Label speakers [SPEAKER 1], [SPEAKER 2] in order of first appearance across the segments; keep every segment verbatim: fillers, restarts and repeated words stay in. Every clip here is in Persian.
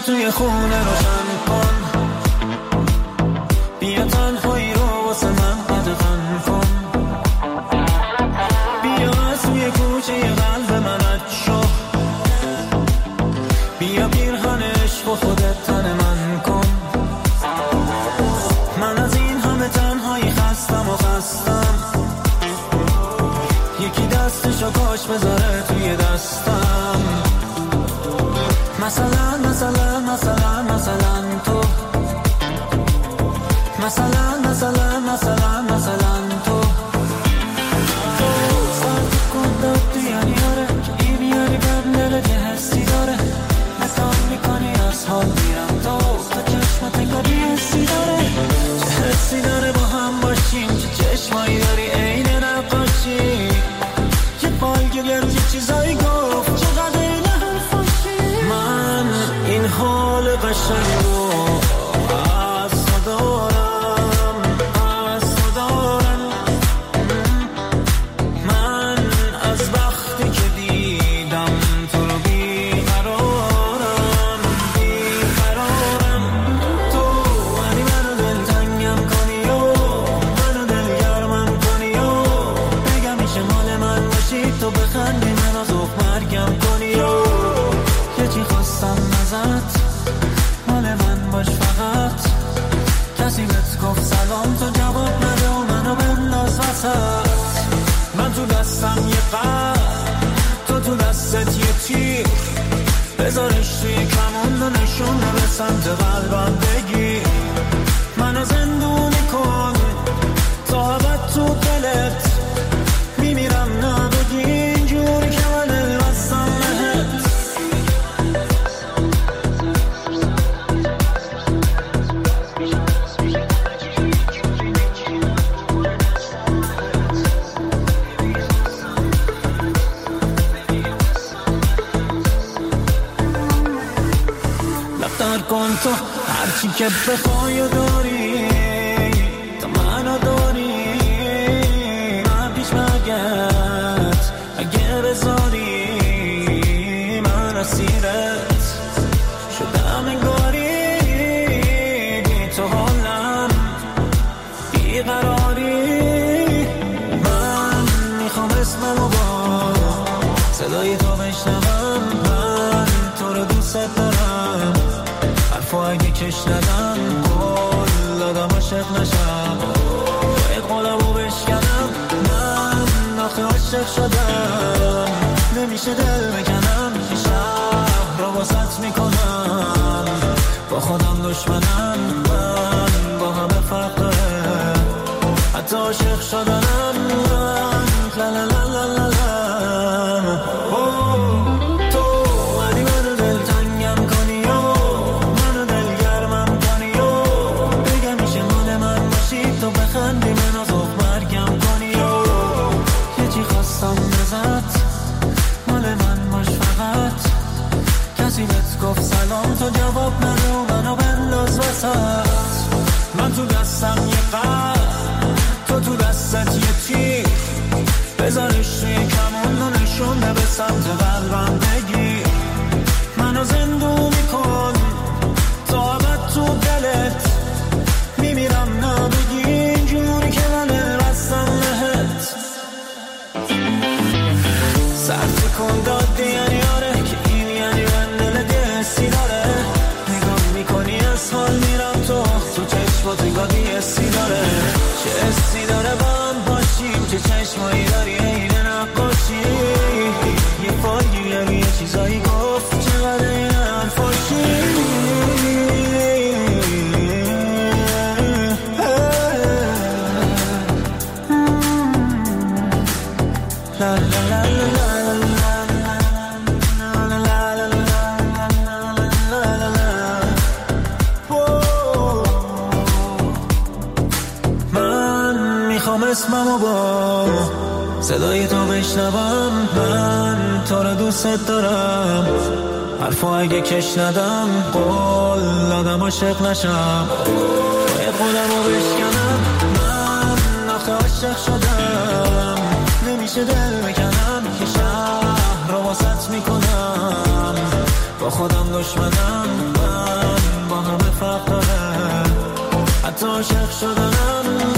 [SPEAKER 1] توی خونه روشن کن، بیا تنهایی رو واسه من قدغن کن، بیا از توی کوچه قلب من رد شو، بیا پیرهن عشق و خودت تن من کن. من از این همه تنهایی خستم و خستم، یکی دستشو کاش بذاره توی دستم. مثلا مثلا مثلا مثلا تو، مثلا مثلا مثلا مثلا تو سرد کن داد دیانی آره، این میاری بهم دل که حسی داره، نکام میکنی از حال میرم تو، تا چشمت انگاری حسی داره، چه حسی داره با هم باشیم، چه چشمایی داری عین نقاشی، یه بالگیر یه چیزایی گفت چقدر این حرفاشی. من این حال قشنگو از تو دارم، از تو دارم، من از وقتی که دیدم تو رو بیقرارم، بیقرارم. تو ولی منو دلتنگم کنی و منو دلگرمم کنی و بگم میشه مال من باشی، تو بخندی من از اوق مرگم کنی و یه چی خواستم ازت، مال من باش فقط، کسی بهت گفت سلام تو جواب نده و منو بنداز وسط. من تو دستم یه قلب، تو تو دستت یه تیر، بذارش توی کمون و نشونه به سمت قلبم بگیر، منو زندونی کن تا ابد تو دلت، میمیرم نبگی اینجوری که من الوستم بهت. لفتر کن تو هرچی که بخوای و داری، تا منو داری، من پیش مرگت اگه بذاری، من اسیرت شدم انگاری، بی تو حالم بیقراری. من میخوام اسممو با صدای تو بشنوم، من تو رو دوست دارم، حرفو اگه کش ندم قول دادم عاشق نشم، باید قولمو بشکنم، من آخه عاشق شدم، نمیشه دل بکنم، که شهر رو واسط میکنم، با خودم دشمنم، من با همه فرق داره، حتی عاشق شدنم من لا لا لا لا لا لا. تو ولی منو دلتنگم کنی و منو دلگرمم کنی و بگم میشه مال من باشی، تو بخندی من از اوق مرگم کنی و یه چی خواستم ازت، مال من باش فقط، کسی بهت گفت سلام تو جواب نده و منو بنداز وسط. من تو دستم یه قلب، تو تو دستت یه تیر، بذارش توی کمون و نشونه به سمت قلبم بگیر، منو زندونی کن تا ابد تو دلت، میمیرم نبگی اینجوری که من الوستم بهت. سرد کن داد یعنی آره، که این یعنی من دل دستی داره، نگاه میکنی از حال میرم تو، تو چشمات انگار دیستی داره، چه استی داره با هم باشیم، چه چشمایی داری این نقاشی، یه فالگیر یه چیزایی گفت چقدر این حرفاشی. لا لا لا اسممو با صدای تو بشنوم، من تو رو دوست دارم، حرفو اگه کش ندم قول دادم عاشق نشم، باید قولمو بشکنم، من آخه عاشق شدم، نمیشه دل بکنم، که شهر رو واسط میکنم، با خودم دشمنم، من همه فرق داره، حتی عاشق شدنم.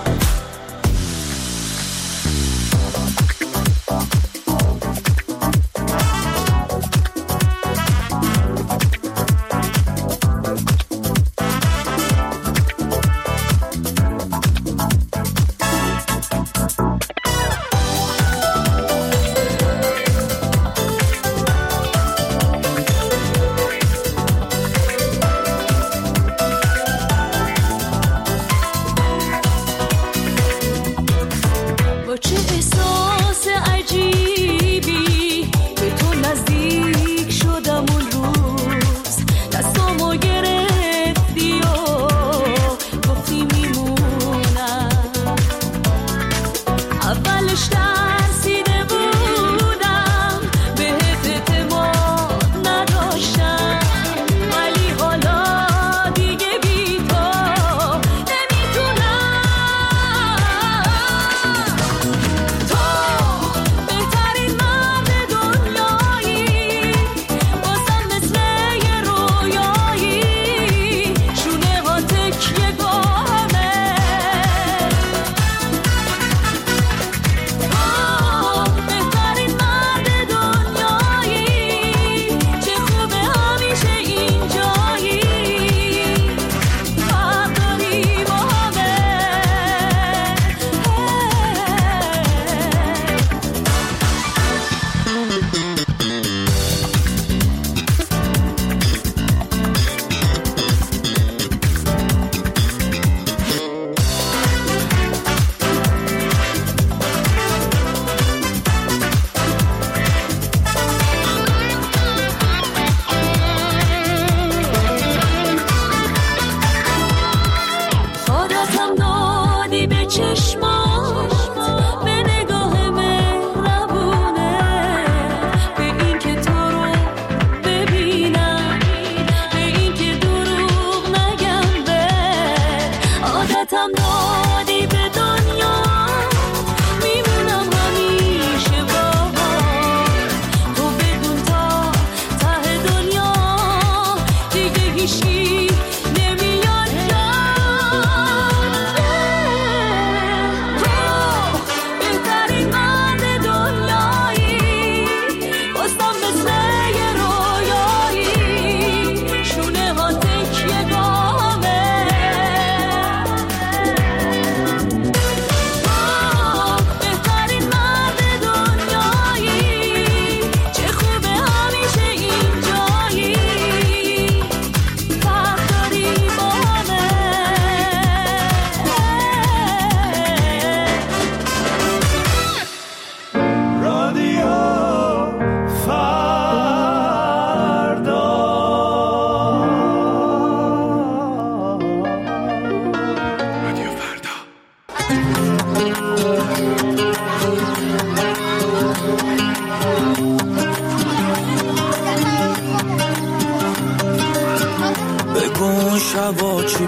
[SPEAKER 2] شبا چی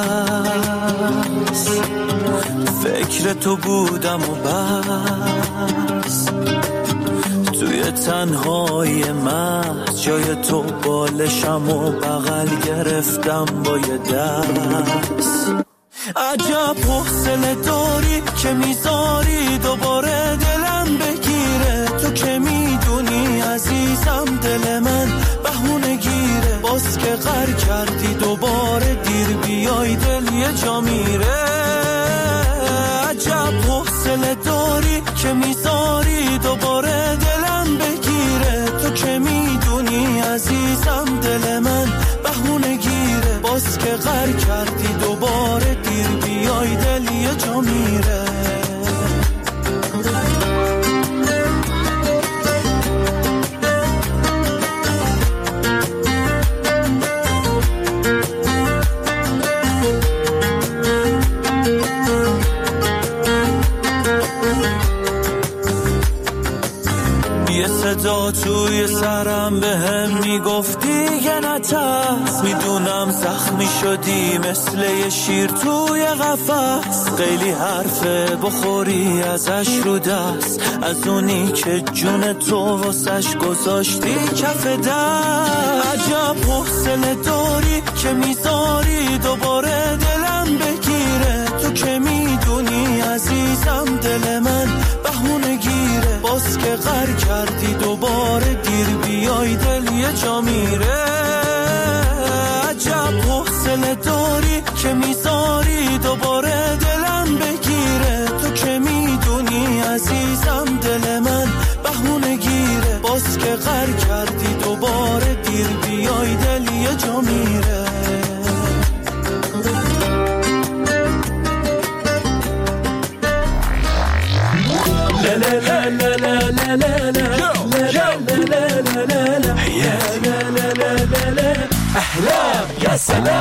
[SPEAKER 2] پس فکر تو بودم و بس، توی تنهای محض جای تو بالشم و بغل گرفتم با یه دست. عجب حوصله داری که میذاری دوباره دلم بگیره، تو که میدونی عزیزم دل من بهونه گیره، باز که غر کردی دوباره دیر بیای دل یه جا میره. عجب حوصله داری که میذاری دوباره دلم بگیره، تو که میدونی عزیزم دل من بهونه گیره، باز که غر کردی دوباره دیر بیای دل یه جا میره. صدا توی سرم به هم میگفتی یه نترس، میدونم زخمی شدی مثل یه شیر توی قفس، خیلی حرفه بخوری ازش رو دست، از اونی که جون تو واسش گذاشتی کف دست. عجب حوصله داری که میذاری دوباره دلم بگیره. تو که میدونی عزیزم دل من بهونه گیره، باز که غر کردی دوباره دیر بیای دل یه جا میره. عجب حوصله داری که میذاری دوباره دلم بگیره. تو که میدونی عزیزم دل من بهونه گیره، باز که غر کردی دوباره دیر بیای دل یه جا میره.
[SPEAKER 3] احلام يا سلام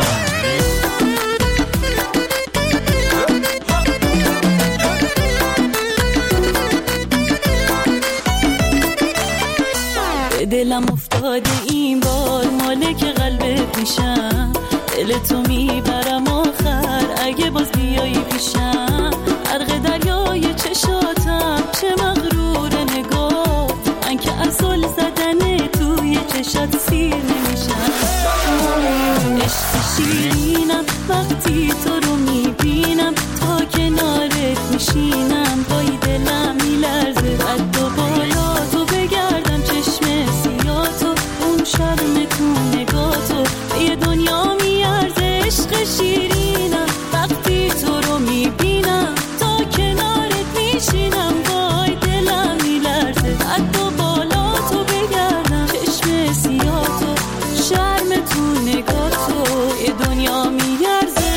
[SPEAKER 4] دلم افتاده این بار مالک قلب پیشم، دل تو میبرم آخر اگه باز بیایی پیشم. غرق دریای چشاتم چه مغرور نگاه، من که اصل زدن توی چشات سیر نمیشم. عشق شیرینم وقتی تو رو میبینم، تا کنارت میشینم پای دلم میلرزه. قد و بالا تو بگردم چشم سیاتو، اون شرم تو نگاتو یه دنیا میارزه. عشق شیرینم وقتی تو رو میبینم، تا کنارت میشینم پای دلم میلرزه. قد و بالا تو بگردم چشم سیاتو، شرم تو نگاتو یه دنیا میارزه.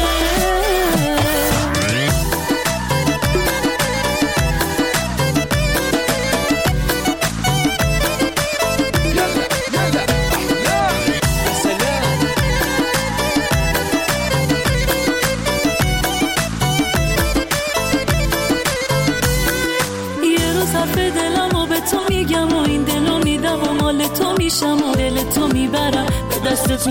[SPEAKER 4] تو میشم و دل تو میبرم به دستت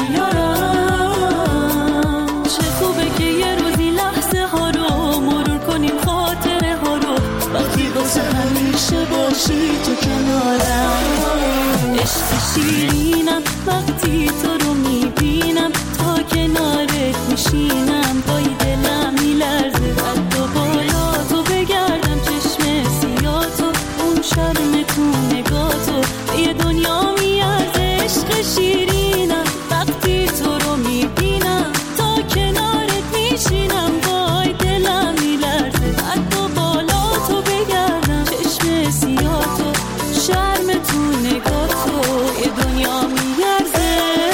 [SPEAKER 4] میارم. چه خوبه که یه روزی لحظه ها رو مرور کنیم، خاطره ها رو وقتی واسه همیشه باشی تو کنارم. عشق شیرینم وقتی تو رو میبینم، تا کنارت میشینم پای دلم میلرزه. قد و بالا تو بگردم چشم سیاتو، اون شرم تو نگاتو یه دنیا میارزه. عشق شیرینم وقتی تو رو میبینم، تا کنارت میشینم وای دلم میلرزه. قد و بالا تو بگردم چشم سیاتو، شرم تو نگاتو یه دنیا میارزه.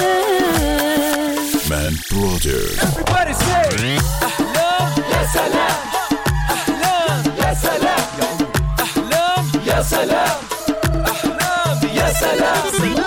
[SPEAKER 3] من برادر
[SPEAKER 2] Everybody say احلام یا سلام، احلام یا سلام، احلام یا سلام، احلام یا سلام.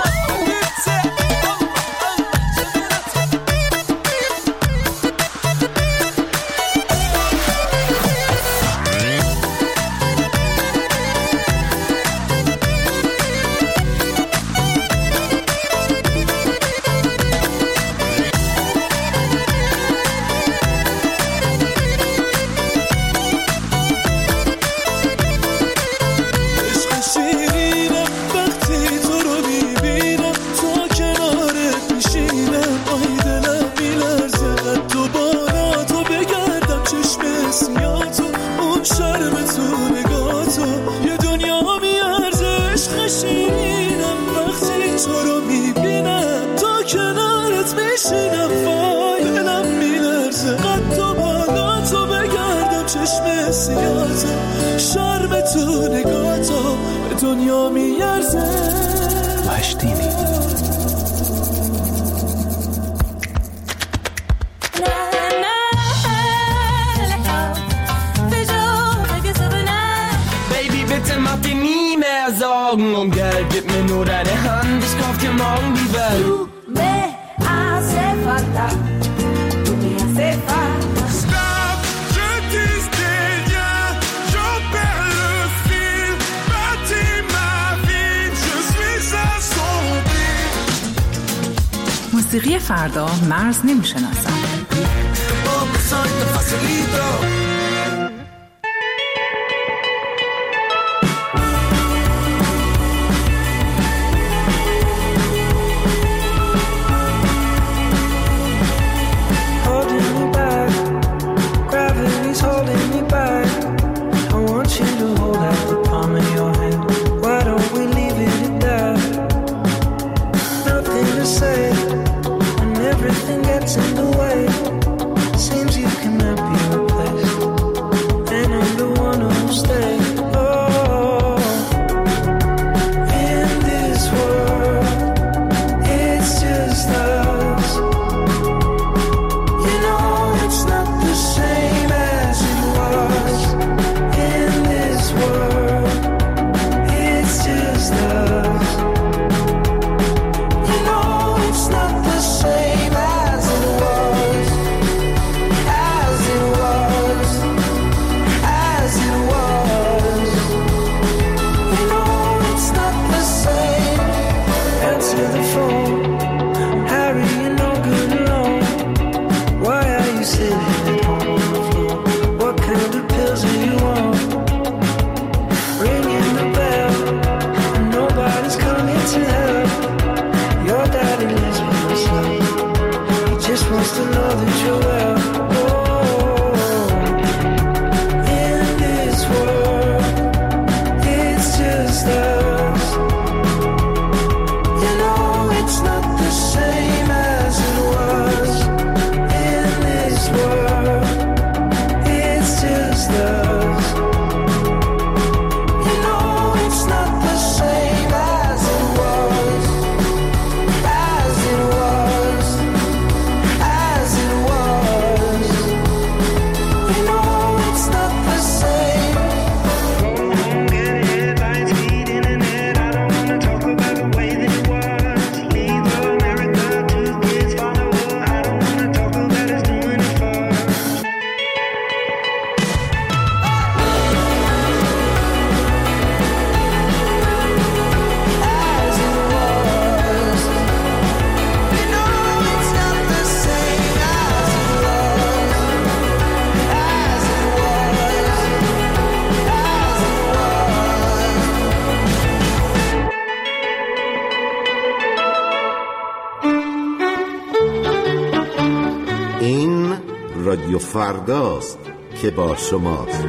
[SPEAKER 2] شرم تو نگاتو به دنیا میارزه.
[SPEAKER 3] وحشتینی
[SPEAKER 5] Baby, bitte mach dir nie mehr Sorgen um Geld, gib mir nur deine Hand, ich kauf dir morgen die Welt.
[SPEAKER 6] Du me hace falta, tu me hace falta.
[SPEAKER 7] Stop, je dis des liens, j'en perds le fil, bâtis ma vie, je suis assombri.
[SPEAKER 8] موسیقی فردا مرز نمیشناسم.
[SPEAKER 9] رادیو فرداست که با شماست.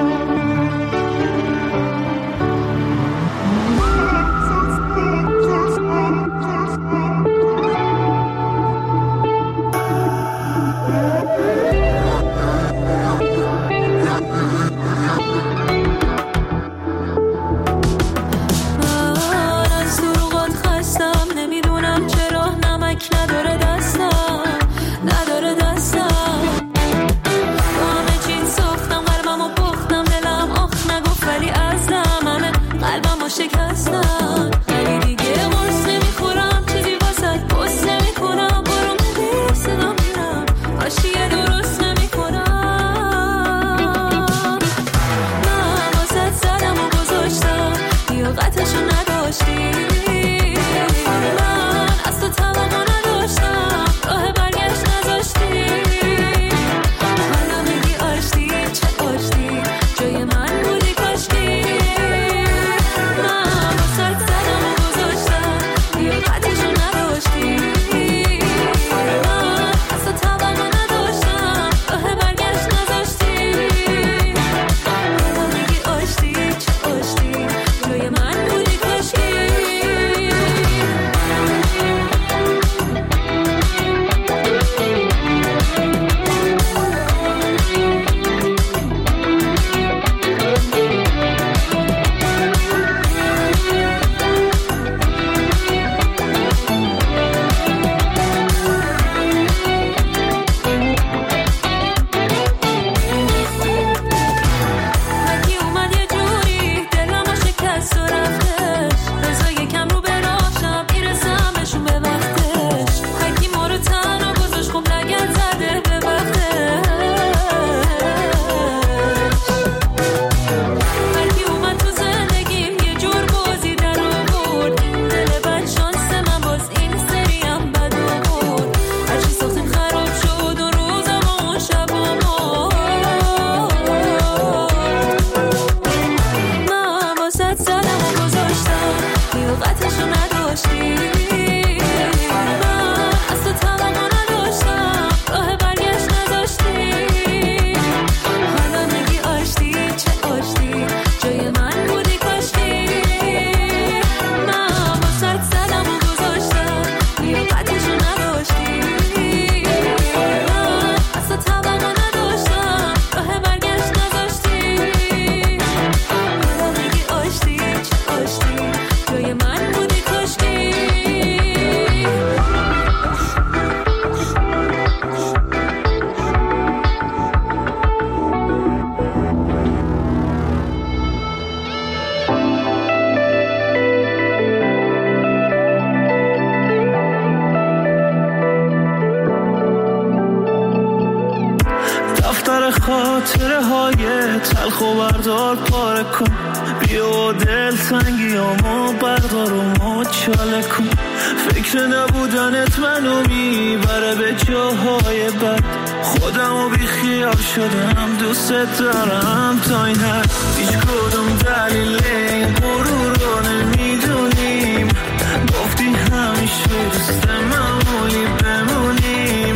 [SPEAKER 2] خاطره های تلخ و بردار پاره کن، بیا دل تنگیامو بردار و مچاله کن. فکر نبودنت منو میبره به جاهای بد، خودم و بی خیال شدم دوست دارم تا این حد. هیچ کدوم دلیل این غرور رو نمیدونیم، گفتی همیشه دوست معمولی بمونیم.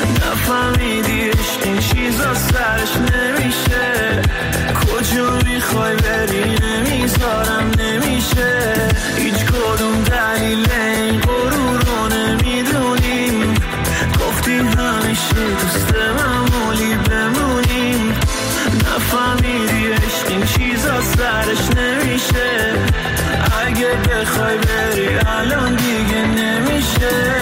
[SPEAKER 2] نفهمیدی عشق این چیزا سرش نمیشه، کجا میخوای بری نمیذارم نمیشه. هیچ کدوم دلیل این غرور رو نمیدونیم، گفتی همیشه دوست معمولی بمونیم. نفهمیدی عشق این چیزا سرش نمیشه، اگه بخوای بری الان دیگه نمیشه.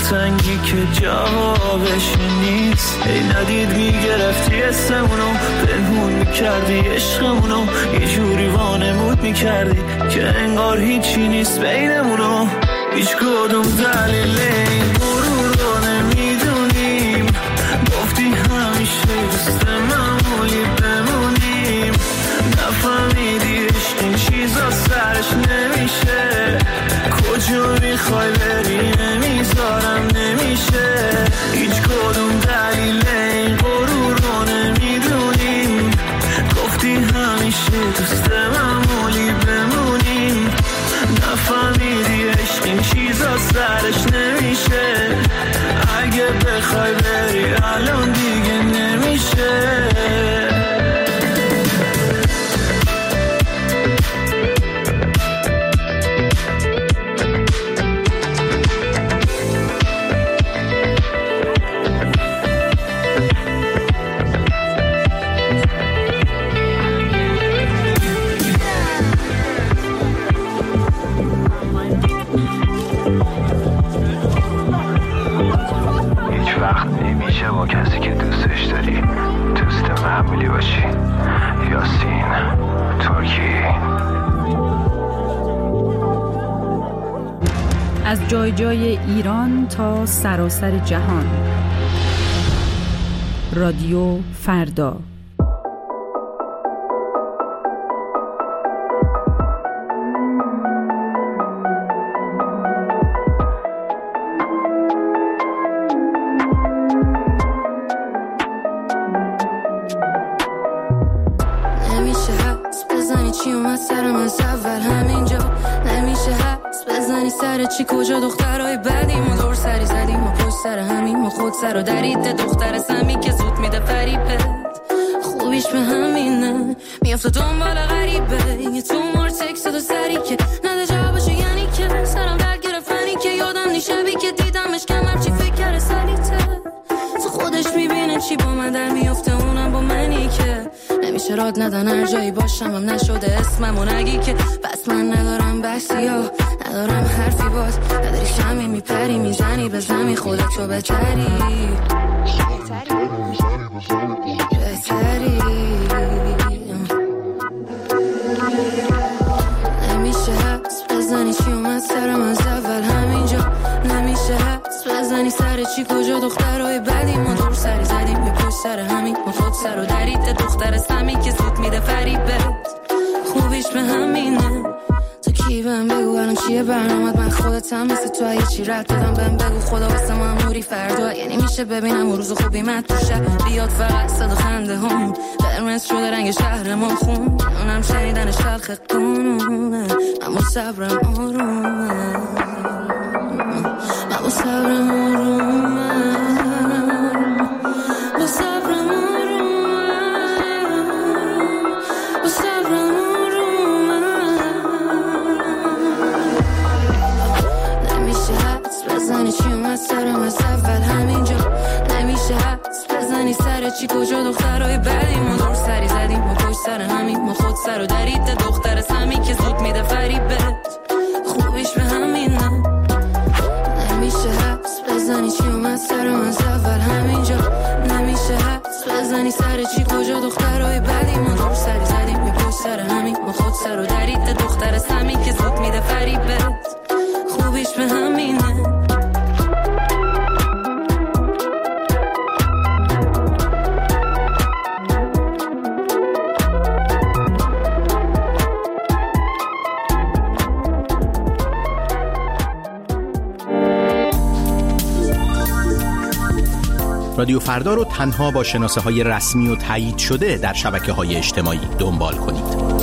[SPEAKER 2] دلتنگی که جوابش نیست. ای ندید میگرفتی اسمونو، پنهون میکردی عشقمونو، یه جوری وانمود میکردی که انگار هیچی نیست بینمونو. هیچ کدوم دلیل این غرور رو نمیدونیم، گفتی همیشه دوست معمولی بمونیم. نفهمیدی عشق این چیزا سرش نمیشه، کجا میخوای بری نمیذارم نمیشه. هیچ کدوم دلیل این غرور رو نمیدونیم، گفتی همیشه دوست معمولی بمونیم. نفهمیدی عشق این چیزا سرش نمیشه، اگه بخوای بری الان دیگه نمیشه.
[SPEAKER 10] با کسی که دوستش داری دوست معمولی باشی. یاسین ترکی.
[SPEAKER 8] از جای جای ایران تا سراسر جهان، رادیو فردا.
[SPEAKER 11] چی کجا دخترای بدیم و دور سری زدیم و پشت سر همین و خود سر و دریده دختر سمی که زود میده فریبت. خوبیش به همینه میافته دنبال غریبه، یه تو مار تکست و سری که نده جوابشو، یعنی که سرم درد گرفتنی که یادم نی شبی که دیدمش کمر چی فکر کرده سلیته. تو خودش میبینه چی با من در میافته، اونم با منی که نمیشه راد ندن هر جایی باشم هم نشده اسمم و نگی که بس من ندارم بسی ها ندارم حرفی باز نداری شمی میپری میزنی به زمی خودتو بهتری بهتری. نمیشه حدس بزنی چی اومد سرم از اول همینجا، نمیشه حدس بزنی سر چی کجا دخترهای بدی ما دور سری زدیم می پشت سر همین ما خود سر و دریده دختر سمی که زود میده فریبت. خوبیش به همینه تو کی بهم بگو الان چیه برنامت، من خودتم مثل تو یه چی رد دادم بهم بگو خدا واسه ما اموری فردا، یعنی میشه ببینم روز خوبی من تو شب بیاد فقط صدا خنده هم قرمز شده رنگ شهر ما خون، اونم شنیدن شلخ قانونه اما صبرم آرومه، اما صبرم آرومه، با صبرم آرومه، با صبرم آرومه. نمیشه حدس بزنی چی اومد سرم از اول همینجا، نمیشه حدس بزنی سر چی کجا دخترهای بدی ما دور سری زدیم ما پشت سر همین ما خود سر و دریده دختر سمی که زود میده فریبت. خوبیش به همینه نمیشه حدس بزنی چی اومد سرم از اول همینجا، نمیشه حدس بزنی سر چی کجا دخترهای بدی ما دور سری زدیم می پشت سر همین ما خود سر و دریده دختر سمی که زود میده فریبت. خوبیش به همینه.
[SPEAKER 12] رادیو فردا رو تنها با شناسه های رسمی و تایید شده در شبکه های اجتماعی دنبال کنید.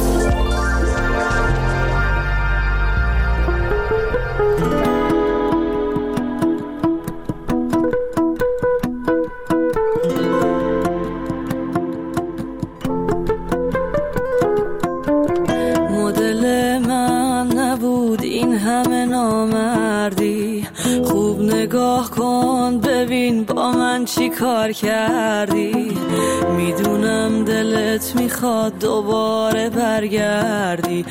[SPEAKER 4] مدل من نبود این همه نامردی، خوب نگاه کن ببین با من چی کار کردی، میدونم دلت میخواد دوباره برگردی،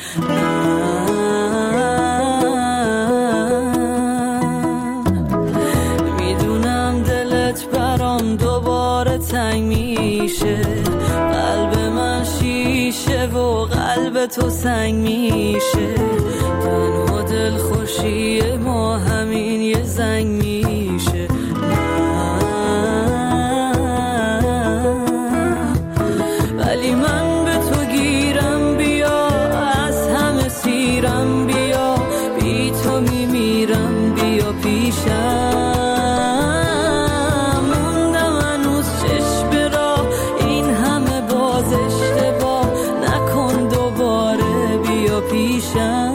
[SPEAKER 11] قلب تو سنگ میشه، تنها دل خوشی ما همین یه زنگ میشه. ولی من به تو گیرم، بیا از همه سیرم، بیا بی تو میمیرم، بیا پیشم. موندم هنوز چشم راه، این همه باز اشتباه نکن دوباره، بیا پیشم.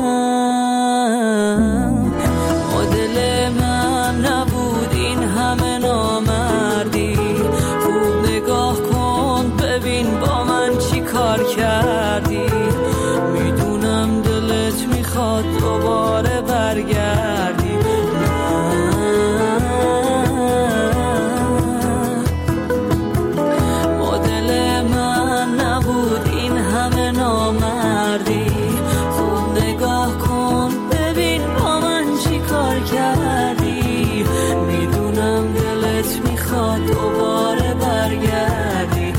[SPEAKER 11] مدل من نبود این همه نامردی، خوب نگاه کن ببین با من چی کار کردی. میدونم دلت میخواد دوباره برگردی، مدل من نبود این همه نامردی، خوب نگاه کن ببین با من چی کار کردی. میدونم دلت میخواد دوباره برگردی.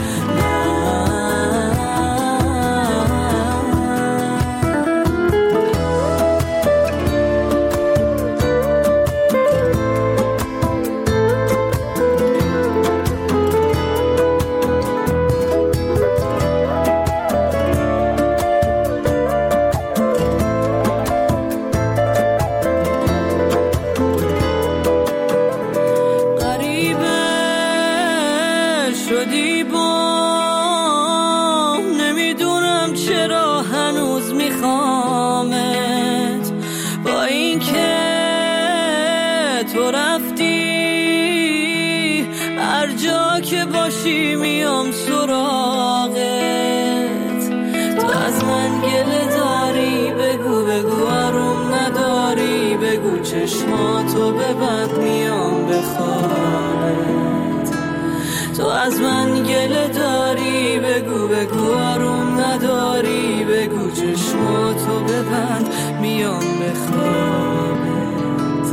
[SPEAKER 11] که باشی میام سراغت، تو از من گله داری بگو بگو، آروم نداری بگو، چشماتو ببند میام بخوابت. تو از من گله داری بگو بگو، آروم نداری بگو، چشماتو ببند میام بخوابت.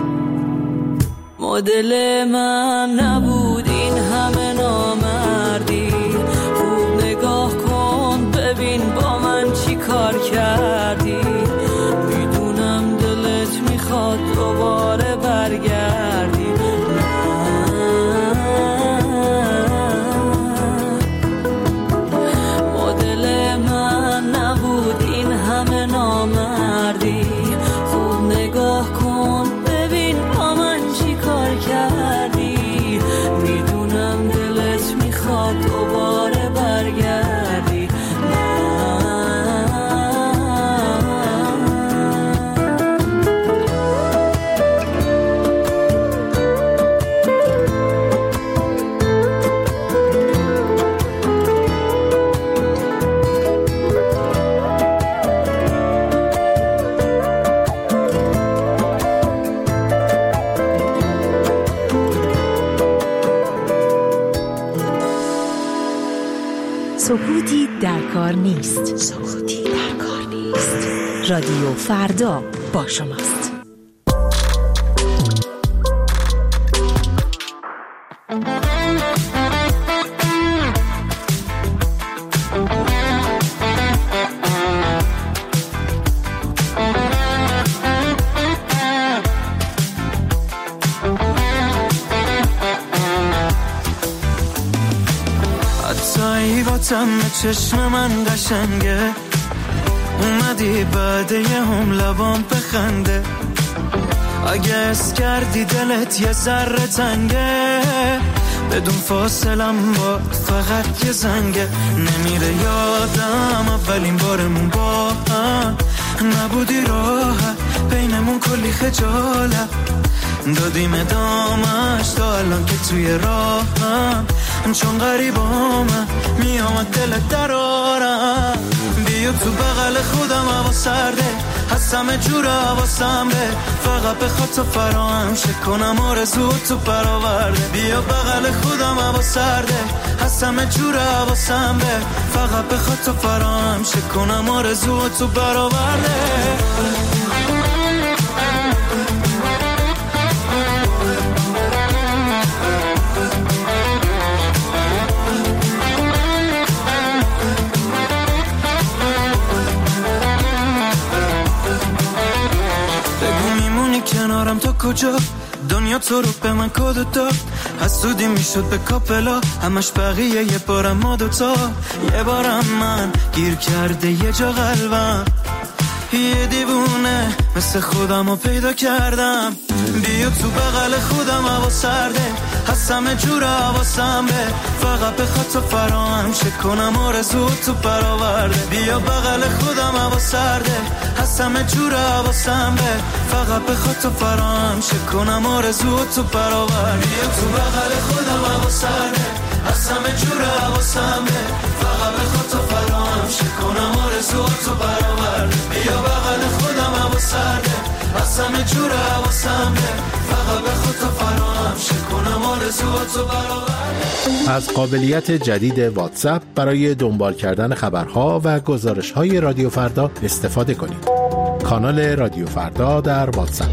[SPEAKER 11] مدل من نبود این همه نامردی، خوب نگاه کن ببین با من چی کار کردی. میدونم دلت میخواد دوباره برگردی، مدل من نبود این همه نامردی، خوب نگاه کن ببین با من چی کار کردی. میدونم دلت میخواد دوباره برگردی.
[SPEAKER 13] سکوتی در کار نیست. سکوتی در کار نیست. رادیو فردا با شماست.
[SPEAKER 2] تم چشم من قشنگه، اومدی بعد یه هم لبام بخنده. اگه اس کردی دلت یه ذره تنگه، بدون فاصلم با فقط یه زنگه. نمیره یادم اولین بارمون با هم، نبودی راحت بینمون کلی خجالت. دادیم ادامش تا الان که توی راهم، چون غریبامم میامد دلت درارم. بیا تو بغل خودم هوا سرده، هستم جور حواسم به، فقط بخواد تو فراهم شه کنم آرزو تو برآورده. بیا بغل خودم هوا سرده، هستم جور حواسم به، فقط بخواد تو فراهم شه کنم آرزو تو برآورده. کنارم تا کجا، دنیا تو رو به من کد داد، حسودی میشد به کاپلا، همش بقیه یه بارم ما دوتا، یه بارم من گیر کرده یه جا قلبم، یه دیوونه مثل خودم رو پیدا کردم، بیا تو بغل خودم هوا سرده، هست همه جور حواسم به، فقط بخواد تو فراهم شه کنم آرزو تو برآورده، بیا بغل خودم هوا سرده، هست همه جور حواسم به، فقط بخواد تو فراهم شه کنم آرزو تو برآورده، بیا تو بغل خودم هوا سرده، هست همه جور حواسم به، فقط بخواد تو فراهم شه کنم آرزو تو برآورده، بیا بغل خودم هوا سرده، هست همه جور حواسم به، فقط بخواد تو فراهم شه کنم آرزو تو برآورده.
[SPEAKER 12] از قابلیت جدید واتساپ برای دنبال کردن خبرها و گزارش‌های رادیو فردا استفاده کنید. کانال رادیو فردا در واتساپ.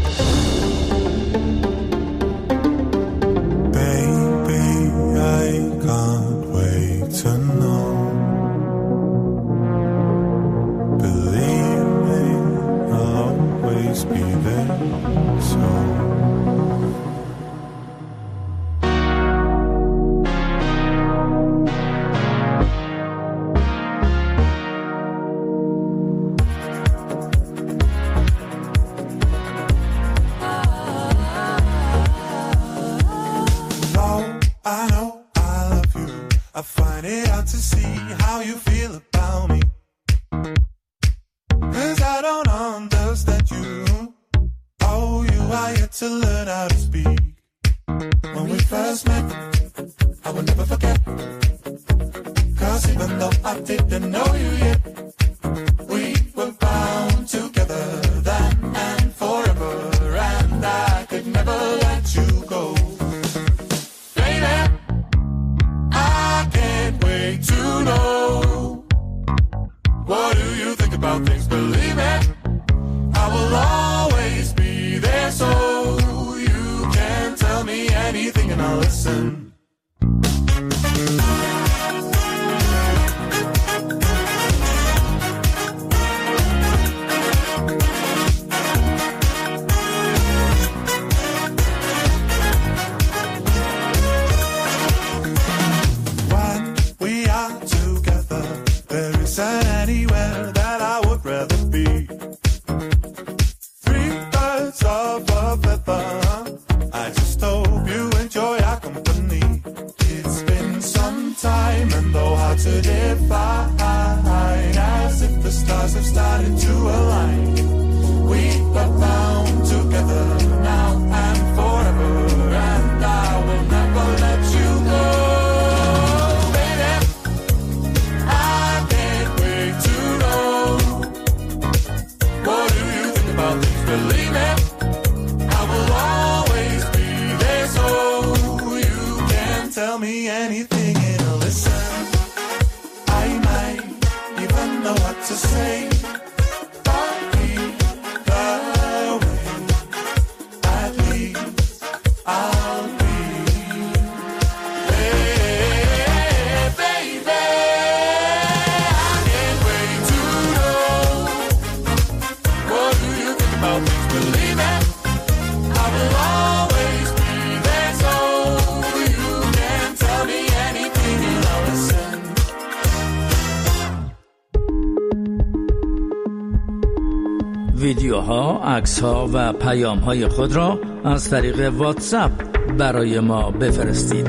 [SPEAKER 14] ویدیوها، عکس‌ها و پیام‌های خود را از طریق واتساپ برای ما بفرستید.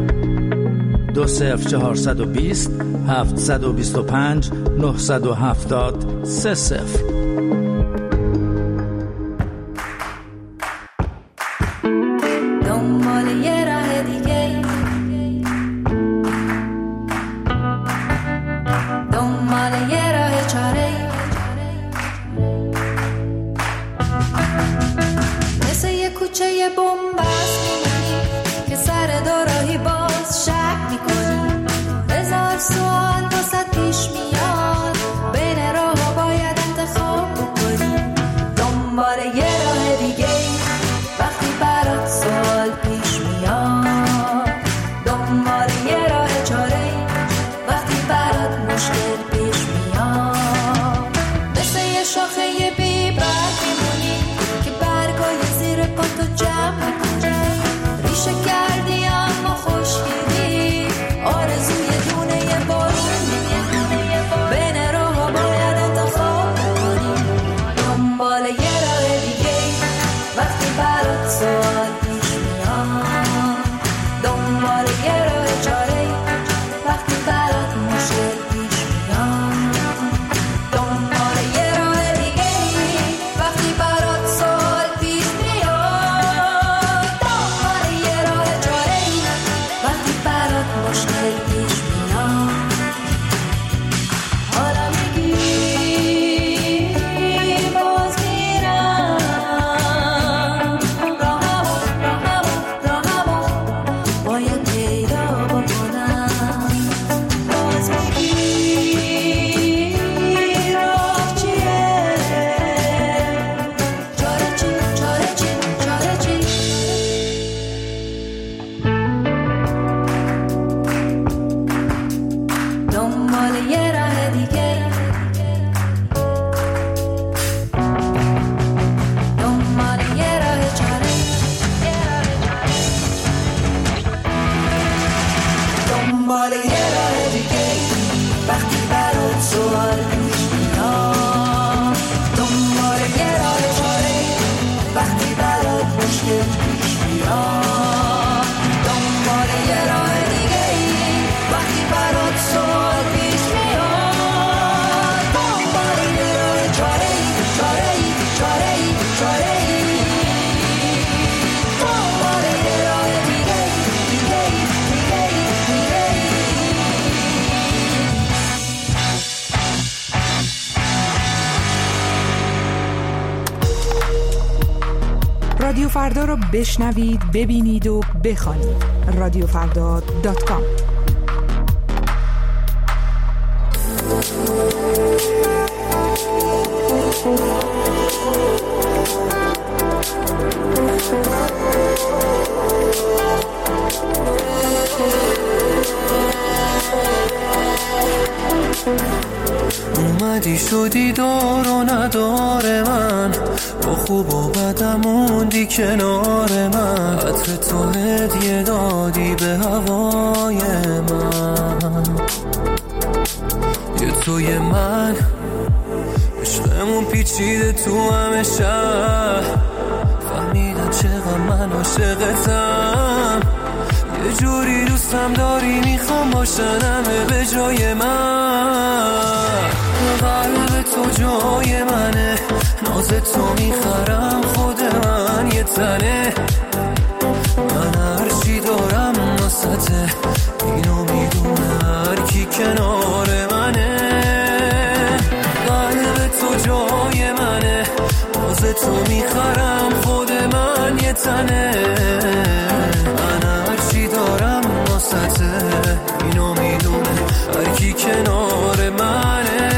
[SPEAKER 14] دو صفر چهارصد و بیست هفتصد و بیست و پنج نهصد و هفتاد سه صفر.
[SPEAKER 15] شاخه بی برگ میمونی که برگای
[SPEAKER 6] سوال پیش میاد دنبال یه راه چاره وقتی برات مشکل پیش میاد دنبال یه راه دیگه وقتی برات سوال پیش میاد دنبال یه راه چاره وقتی برات مشکل پیش میاد حالا میگی باز میرم راهمو راهمو راهمو باید پیدا بکنم باز میگی راه چیه چاره چی چاره چی چاره چی دنبال یه راه دیگه دنبال یه راه چاره دنبال یه راه دیگه وقتی برات سوال پیش میاد دنبال یه راه چاره وقتی برات مشکل پیش میاد دنبال یه راه دیگه وقتی برات سوال پیش میاد دنبال یه راه چاره چاره چاره چاره دنبال یه راه دیگه دیگه دیگه دیگه
[SPEAKER 8] رادیو فردا را بشنوید، ببینید و بخوانید. رادیو فردا دات کام.
[SPEAKER 2] اومدی شدی دار و نداره من با خوب و بدم موندی کنار من عطر تو هدیه دادی به هوای من یه توی من عشقمون پیچیده تو همه شهر فهمیدم چقدر من عاشقتم یه جوری دوستم داری میخوام باشن همه به جای من قلب تو جای منه ناز تو میخرم خود من یه تنه من هرچی دارم ناسته اینو میدونه هر کی کنار منه قلب تو جای منه ناز تو میخرم خود من یه تنه من هرچی دارم ناسته اینو میدونه هر کی کنار منه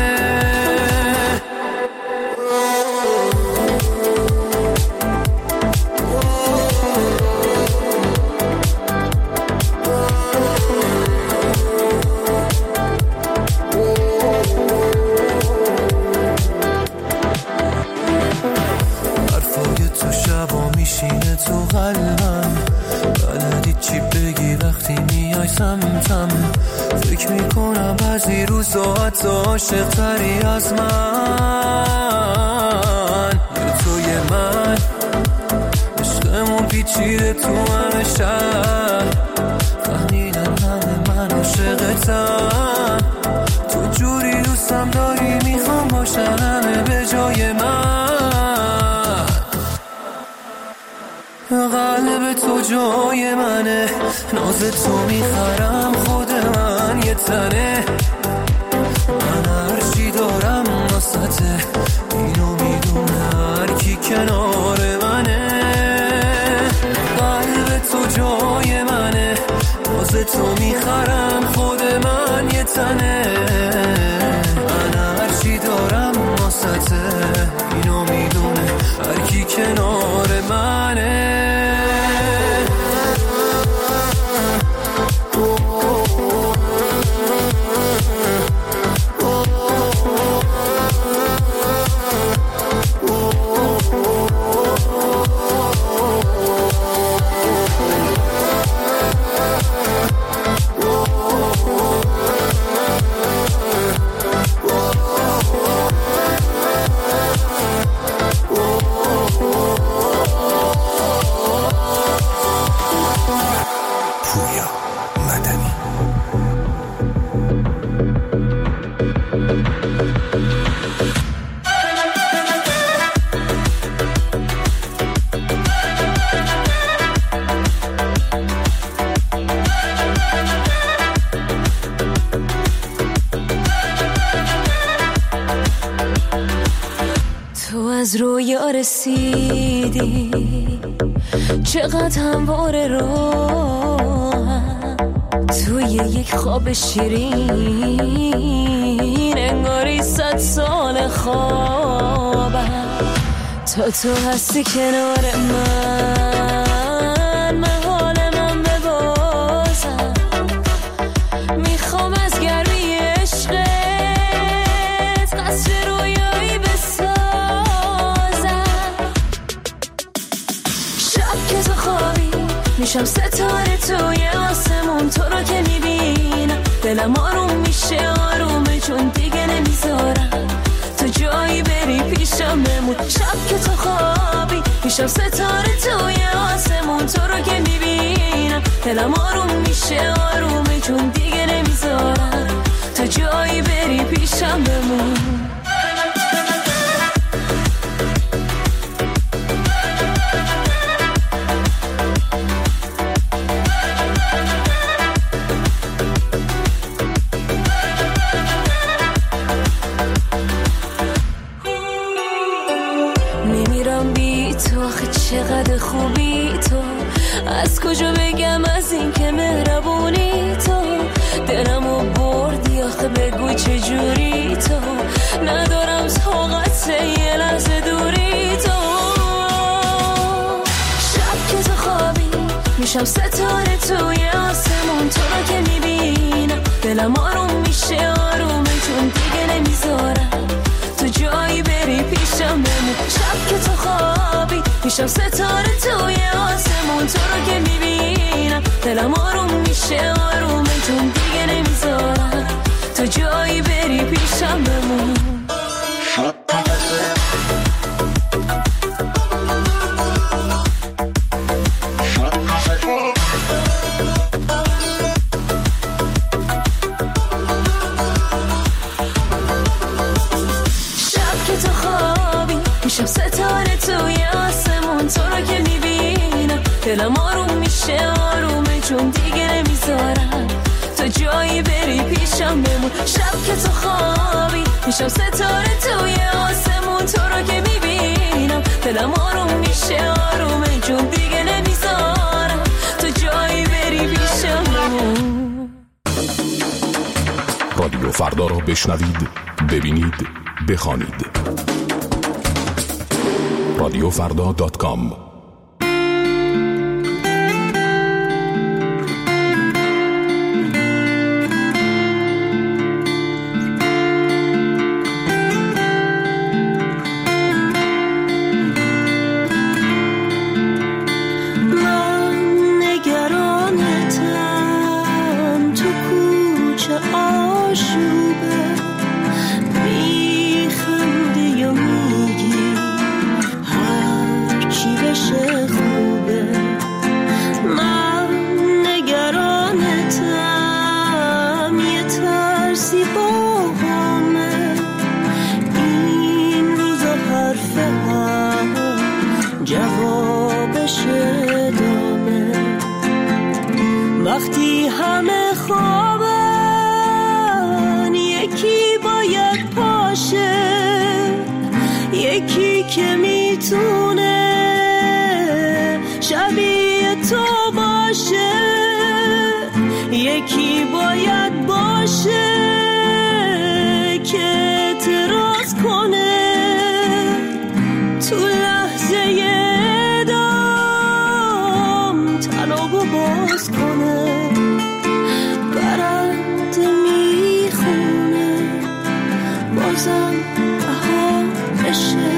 [SPEAKER 2] تو قلبم بلدی چی بگی وقتی میای سمتم فکر میکنم بعضی روزا حتی عاشق تری از من یه توی من عشقمون پیچیده تو همه شهر فهمیدن همه من عاشقتم تو جوری دوستم داری میخوام باشن همه به جای من قلب تو جای منه ناز تو میخرم خود من یه تنه من هرچی دارم ناسته اینو میدونه هر کی کنار منه قلب تو جای منه ناز تو میخرم خود من یه تنه من هرچی دارم ناسته اینو میدونه هر کی کنار منه Oh
[SPEAKER 4] رسیدی، چقدر همواره راهم توی یک خواب شیرین، انگاری صد سال خوابم تا تو هستی کنار من، من حال من ببازم، میخوام از گرمی عشقت قصر رویایی بسازم. شب که تو خوابی میشم ستاره توی آسمون، تو رو که میبینم دلم آروم میشه آرومه، چون دیگه نمیذارم تو جایی بری پیشم بمون. شب که تو خوابی میشم ستاره توی آسمون، تو رو که میبینم دلم آروم میشه آرومه، چون دیگه نمیذارم تو جایی بری پیشم بمون. چقدر خوبی تو، از کجا بگم از این که مهربونی تو، دلمو بردی آخه بگو چجوری تو، ندارم طاقت یه لحظه دوری تو. شب که تو خوابی میشم ستاره توی آسمون، تو رو که میبینم دلم آروم میشه آرومه، چون دیگه نمیذارم تو جایی بری پیشم بمون. شب که تو خوابی میشم ستاره توی آسمون، تو رو که میبینم دلم آروم میشه آرومه، چون دیگه نمیذارم تو جایی بری پیشم بمون. میشم ستاره توی آسمون، تو رو که میبینم دلم آروم میشه آرومه، چون دیگه نمیذارم تو جایی بری پیشم بمون. شب که تو خوابی میشم ستاره توی آسمون، تو رو که میبینم دلم آروم میشه آرومه، چون دیگه نمیذارم تو جایی بری پیشم بمون.
[SPEAKER 3] رادیو فردا رو بشنوید، ببینید، بخوانید. رادیو فردا دات کام.
[SPEAKER 15] وقتی همه خوابن یکی باید پاشه، یکی که میتونه شبیه تو باشه، یکی باید باشه که اعتراض کنه تو لحظه دام طلبو باز کنه، برنده میخونه بازم بها بشه،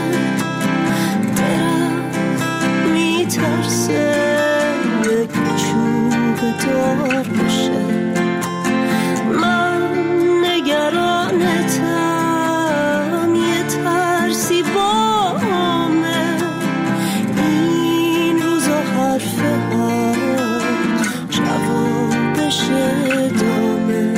[SPEAKER 15] درم میترسه یک چوب دار بشه. من نگرانتم یه ترسی بامه، این روزا حرفه ها جوابش دامه.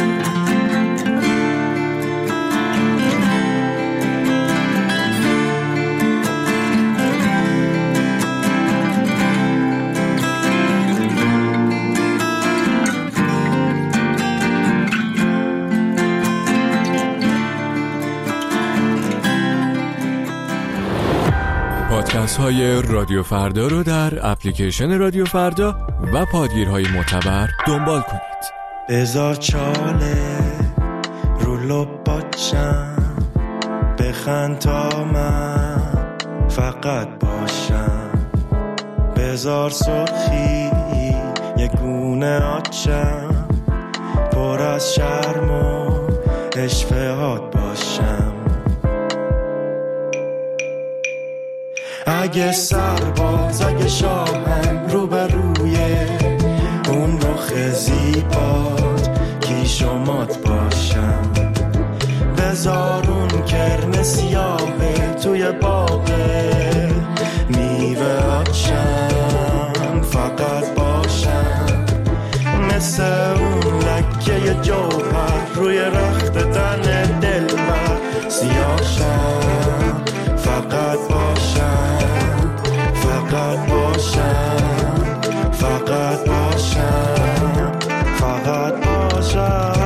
[SPEAKER 16] پادکست های رادیو فردا رو در اپلیکیشن رادیو فردا و پادگیرهای معتبر دنبال کنید.
[SPEAKER 17] بذار چاله رو لب باشم، بخند تا من فقط باشم، بذار سرخی یه گونه آتشم، پر از شرم و اشفهات باشم. اگه سرباز اگه شاهم رو به روی اون رخ زیبات کیش و مات باشم، بذار اون کرم سیاهه توی باغه میوه آتشم فقط باشم، مثل اون لکه جوهر روی رخت تن دلبر سیاهشم فقط باشم، فقط باشم، فقط باشم، فقط باشم.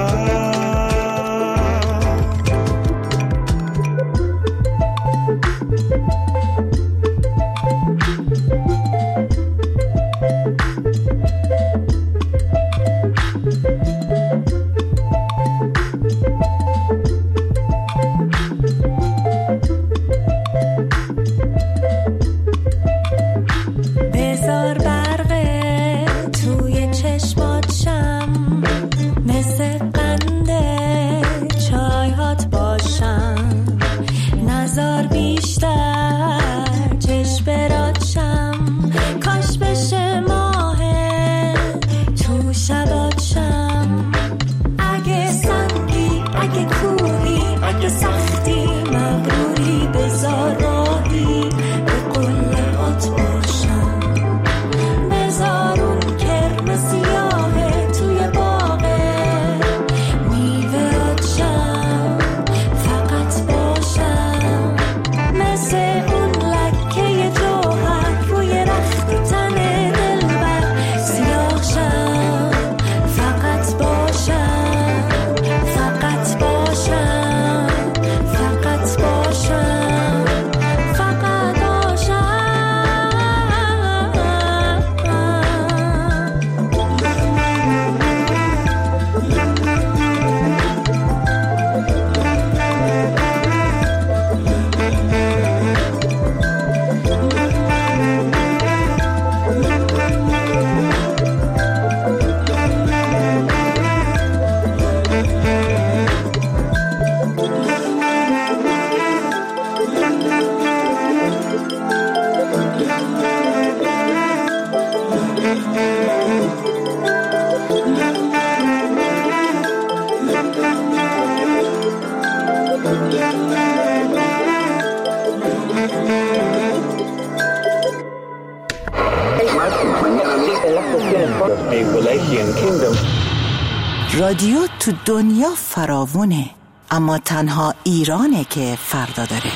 [SPEAKER 18] رادیو تو دنیا فراوونه، اما تنها ایرانه که فردا داره.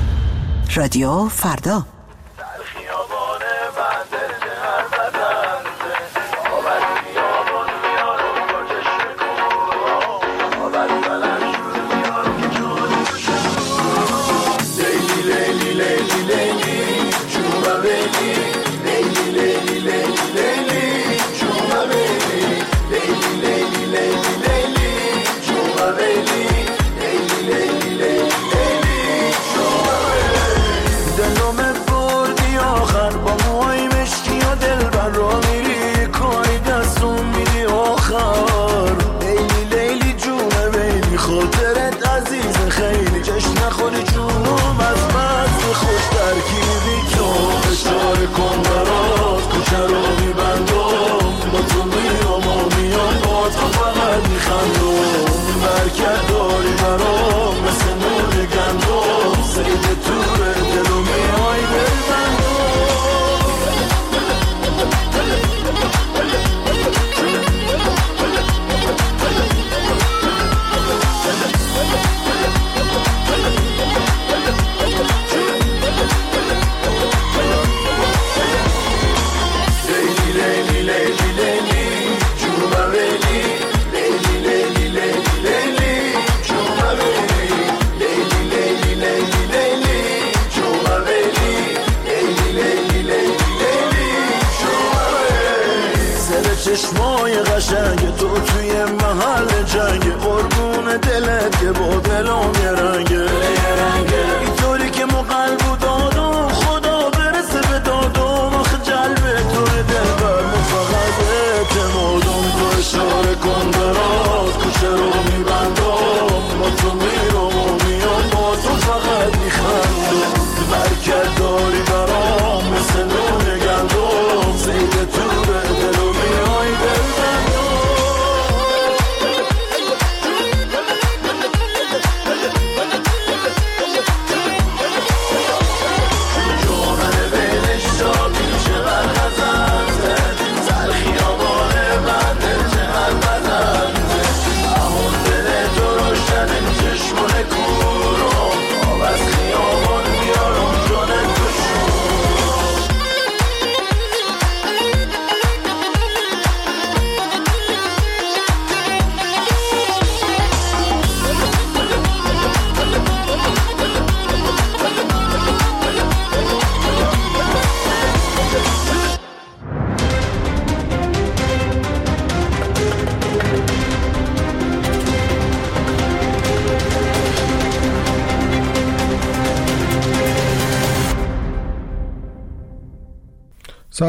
[SPEAKER 18] رادیو فردا.
[SPEAKER 2] دلو چشمای قشنگ تو توی محل جنگ قربون دلت که با دلم یه رنگه